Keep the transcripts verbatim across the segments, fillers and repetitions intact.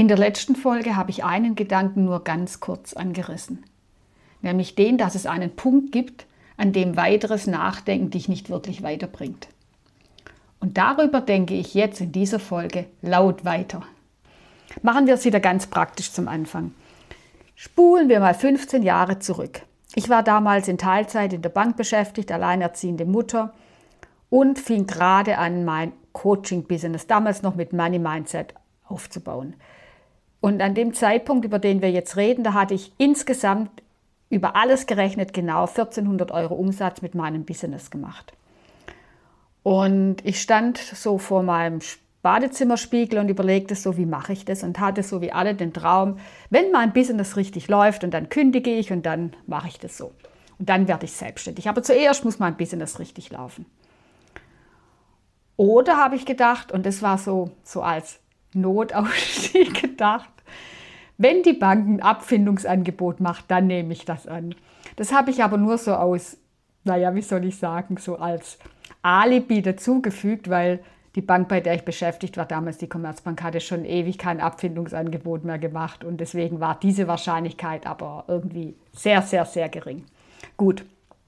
In der letzten Folge habe ich einen Gedanken nur ganz kurz angerissen, nämlich den, dass es einen Punkt gibt, an dem weiteres Nachdenken dich nicht wirklich weiterbringt. Und darüber denke ich jetzt in dieser Folge laut weiter. Machen wir es wieder ganz praktisch zum Anfang. Spulen wir mal fünfzehn Jahre zurück. Ich war damals in Teilzeit in der Bank beschäftigt, alleinerziehende Mutter und fing gerade an, mein Coaching-Business, damals noch mit Money Mindset, aufzubauen. Und an dem Zeitpunkt, über den wir jetzt reden, da hatte ich insgesamt über alles gerechnet genau vierzehnhundert Euro Umsatz mit meinem Business gemacht. Und ich stand so vor meinem Badezimmerspiegel und überlegte so, wie mache ich das? Und hatte so wie alle den Traum, wenn mein Business richtig läuft und dann kündige ich und dann mache ich das so. Und dann werde ich selbstständig. Aber zuerst muss mein Business richtig laufen. Oder habe ich gedacht, und das war so, so als Notausstieg gedacht, wenn die Bank ein Abfindungsangebot macht, dann nehme ich das an. Das habe ich aber nur so aus, naja, wie soll ich sagen, so als Alibi dazugefügt, weil die Bank, bei der ich beschäftigt war, damals die Commerzbank, hatte schon ewig kein Abfindungsangebot mehr gemacht und deswegen war diese Wahrscheinlichkeit aber irgendwie sehr, sehr, sehr gering. Gut,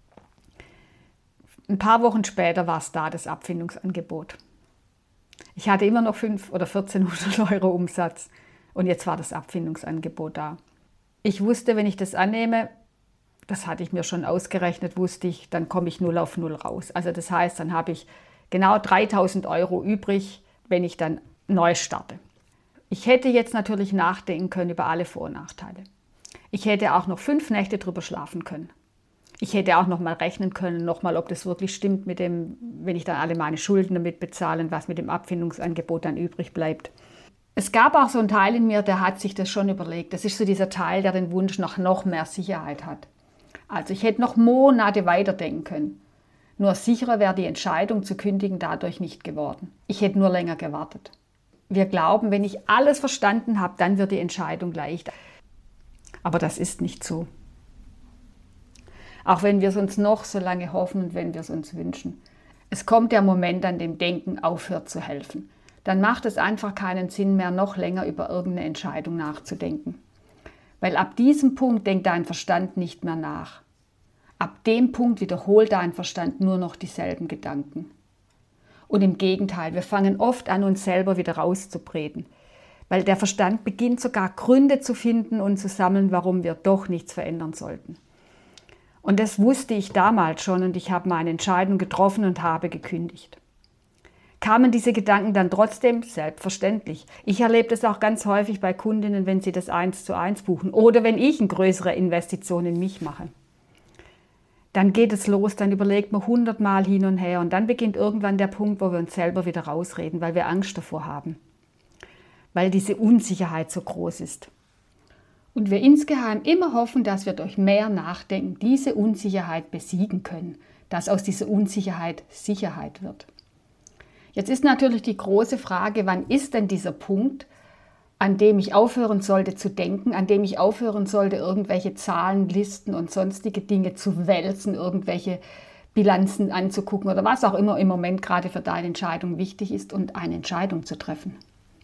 ein paar Wochen später war es da, das Abfindungsangebot. Ich hatte immer noch fünfhundert oder vierzehnhundert Euro Umsatz und jetzt war das Abfindungsangebot da. Ich wusste, wenn ich das annehme, das hatte ich mir schon ausgerechnet, wusste ich, dann komme ich null auf null raus. Also das heißt, dann habe ich genau dreitausend Euro übrig, wenn ich dann neu starte. Ich hätte jetzt natürlich nachdenken können über alle Vor- und Nachteile. Ich hätte auch noch fünf Nächte drüber schlafen können. Ich hätte auch noch mal rechnen können, noch mal, ob das wirklich stimmt, mit dem, wenn ich dann alle meine Schulden damit bezahle, was mit dem Abfindungsangebot dann übrig bleibt. Es gab auch so einen Teil in mir, der hat sich das schon überlegt. Das ist so dieser Teil, der den Wunsch nach noch mehr Sicherheit hat. Also ich hätte noch Monate weiterdenken können. Nur sicherer wäre die Entscheidung zu kündigen dadurch nicht geworden. Ich hätte nur länger gewartet. Wir glauben, wenn ich alles verstanden habe, dann wird die Entscheidung leicht. Aber das ist nicht so. Auch wenn wir es uns noch so lange hoffen und wenn wir es uns wünschen. Es kommt der Moment, an dem Denken aufhört zu helfen. Dann macht es einfach keinen Sinn mehr, noch länger über irgendeine Entscheidung nachzudenken. Weil ab diesem Punkt denkt dein Verstand nicht mehr nach. Ab dem Punkt wiederholt dein Verstand nur noch dieselben Gedanken. Und im Gegenteil, wir fangen oft an, uns selber wieder rauszubreden. Weil der Verstand beginnt sogar Gründe zu finden und zu sammeln, warum wir doch nichts verändern sollten. Und das wusste ich damals schon und ich habe meine Entscheidung getroffen und habe gekündigt. Kamen diese Gedanken dann trotzdem? Selbstverständlich. Ich erlebe das auch ganz häufig bei Kundinnen, wenn sie das eins zu eins buchen oder wenn ich eine größere Investition in mich mache. Dann geht es los, dann überlegt man hundertmal hin und her und dann beginnt irgendwann der Punkt, wo wir uns selber wieder rausreden, weil wir Angst davor haben. Weil diese Unsicherheit so groß ist. Und wir insgeheim immer hoffen, dass wir durch mehr Nachdenken diese Unsicherheit besiegen können, dass aus dieser Unsicherheit Sicherheit wird. Jetzt ist natürlich die große Frage, wann ist denn dieser Punkt, an dem ich aufhören sollte zu denken, an dem ich aufhören sollte, irgendwelche Zahlen, Listen und sonstige Dinge zu wälzen, irgendwelche Bilanzen anzugucken oder was auch immer im Moment gerade für deine Entscheidung wichtig ist und eine Entscheidung zu treffen.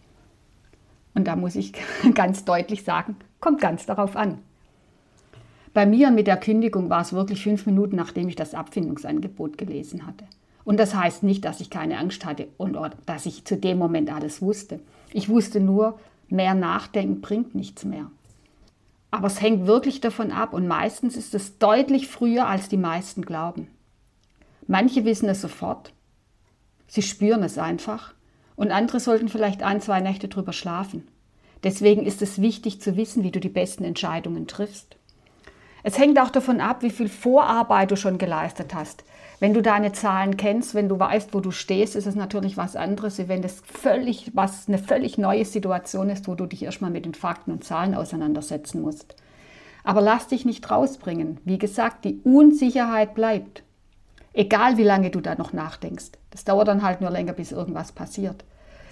Und da muss ich ganz deutlich sagen, kommt ganz darauf an. Bei mir mit der Kündigung war es wirklich fünf Minuten, nachdem ich das Abfindungsangebot gelesen hatte. Und das heißt nicht, dass ich keine Angst hatte und dass ich zu dem Moment alles wusste. Ich wusste nur, mehr Nachdenken bringt nichts mehr. Aber es hängt wirklich davon ab und meistens ist es deutlich früher, als die meisten glauben. Manche wissen es sofort, sie spüren es einfach und andere sollten vielleicht ein, zwei Nächte drüber schlafen. Deswegen ist es wichtig zu wissen, wie du die besten Entscheidungen triffst. Es hängt auch davon ab, wie viel Vorarbeit du schon geleistet hast. Wenn du deine Zahlen kennst, wenn du weißt, wo du stehst, ist es natürlich was anderes, wie wenn das völlig, was eine völlig neue Situation ist, wo du dich erstmal mit den Fakten und Zahlen auseinandersetzen musst. Aber lass dich nicht rausbringen. Wie gesagt, die Unsicherheit bleibt. Egal wie lange du da noch nachdenkst. Das dauert dann halt nur länger, bis irgendwas passiert.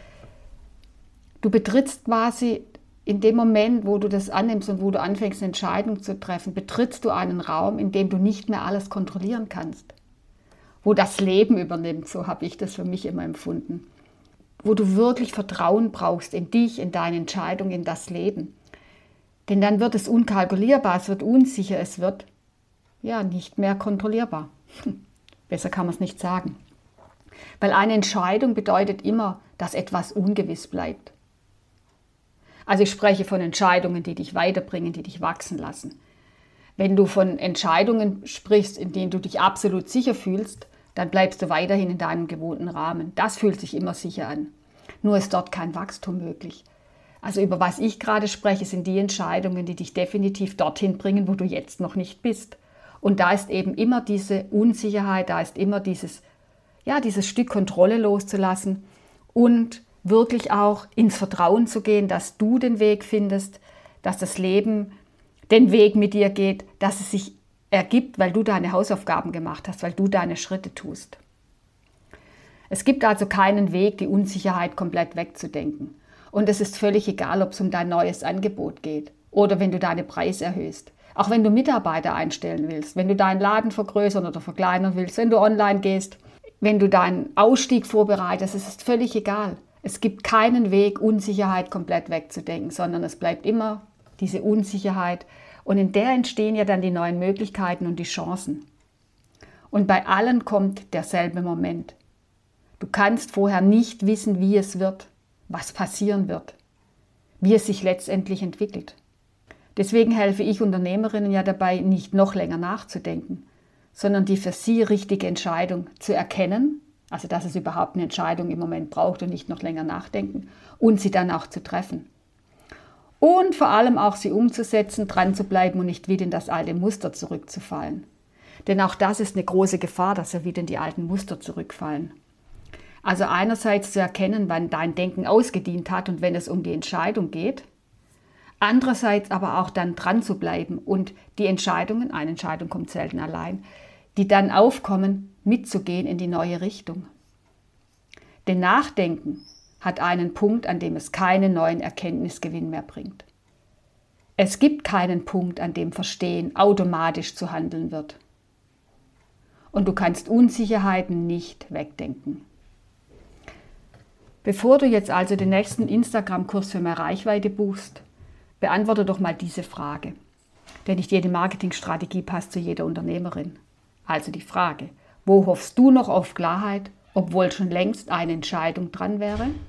Du betrittst quasi in dem Moment, wo du das annimmst und wo du anfängst, eine Entscheidung zu treffen, betrittst du einen Raum, in dem du nicht mehr alles kontrollieren kannst. Wo das Leben übernimmt, so habe ich das für mich immer empfunden. wo du wirklich Vertrauen brauchst in dich, in deine Entscheidung, in das Leben. Denn dann wird es unkalkulierbar, es wird unsicher, es wird ja nicht mehr kontrollierbar. Besser kann man es nicht sagen. Weil eine Entscheidung bedeutet immer, dass etwas ungewiss bleibt. Also ich spreche von Entscheidungen, die dich weiterbringen, die dich wachsen lassen. Wenn du von Entscheidungen sprichst, in denen du dich absolut sicher fühlst, dann bleibst du weiterhin in deinem gewohnten Rahmen. Das fühlt sich immer sicher an. Nur ist dort kein Wachstum möglich. Also über was ich gerade spreche, sind die Entscheidungen, die dich definitiv dorthin bringen, wo du jetzt noch nicht bist. Und da ist eben immer diese Unsicherheit, da ist immer dieses, ja, dieses Stück Kontrolle loszulassen und wirklich auch ins Vertrauen zu gehen, dass du den Weg findest, dass das Leben den Weg mit dir geht, dass es sich ergibt, weil du deine Hausaufgaben gemacht hast, weil du deine Schritte tust. Es gibt also keinen Weg, die Unsicherheit komplett wegzudenken. Und es ist völlig egal, ob es um dein neues Angebot geht oder wenn du deine Preise erhöhst. Auch wenn du Mitarbeiter einstellen willst, wenn du deinen Laden vergrößern oder verkleinern willst, wenn du online gehst, wenn du deinen Ausstieg vorbereitest, es ist völlig egal. Es gibt keinen Weg, Unsicherheit komplett wegzudenken, sondern es bleibt immer diese Unsicherheit. Und in der entstehen ja dann die neuen Möglichkeiten und die Chancen. Und bei allen kommt derselbe Moment. Du kannst vorher nicht wissen, wie es wird, was passieren wird, wie es sich letztendlich entwickelt. Deswegen helfe ich Unternehmerinnen ja dabei, nicht noch länger nachzudenken, sondern die für sie richtige Entscheidung zu erkennen, also dass es überhaupt eine Entscheidung im Moment braucht und nicht noch länger nachdenken, und sie dann auch zu treffen. Und vor allem auch sie umzusetzen, dran zu bleiben und nicht wieder in das alte Muster zurückzufallen. Denn auch das ist eine große Gefahr, dass wir wieder in die alten Muster zurückfallen. Also einerseits zu erkennen, wann dein Denken ausgedient hat und wenn es um die Entscheidung geht. Andererseits aber auch dann dran zu bleiben und die Entscheidungen, eine Entscheidung kommt selten allein, die dann aufkommen, mitzugehen in die neue Richtung. Denn Nachdenken hat einen Punkt, an dem es keinen neuen Erkenntnisgewinn mehr bringt. Es gibt keinen Punkt, an dem Verstehen automatisch zu handeln wird. Und du kannst Unsicherheiten nicht wegdenken. Bevor du jetzt also den nächsten Instagram-Kurs für mehr Reichweite buchst, beantworte doch mal diese Frage. Denn nicht jede Marketingstrategie passt zu jeder Unternehmerin. Also die Frage, wo hoffst du noch auf Klarheit, obwohl schon längst eine Entscheidung dran wäre?